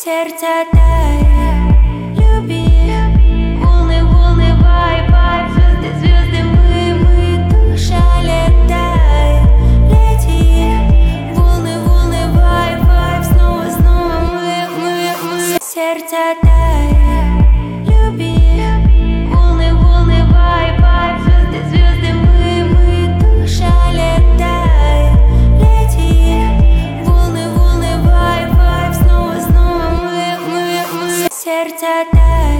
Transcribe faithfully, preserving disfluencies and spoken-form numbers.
Сердце тает, люби. Волны, волны, вай, вай. Звезды, звезды, мы, мы. Душа летает, лети. Волны, волны, вай, вай. Снова, снова мы, мы, мы. Сердце тает, люби. Волны, волны, вай, вай. Звезды, звезды, мы, мы. Душа летает, лети. Волны, волны, вай, вай. Снова, снова мы, мы, мы. Сердце тает.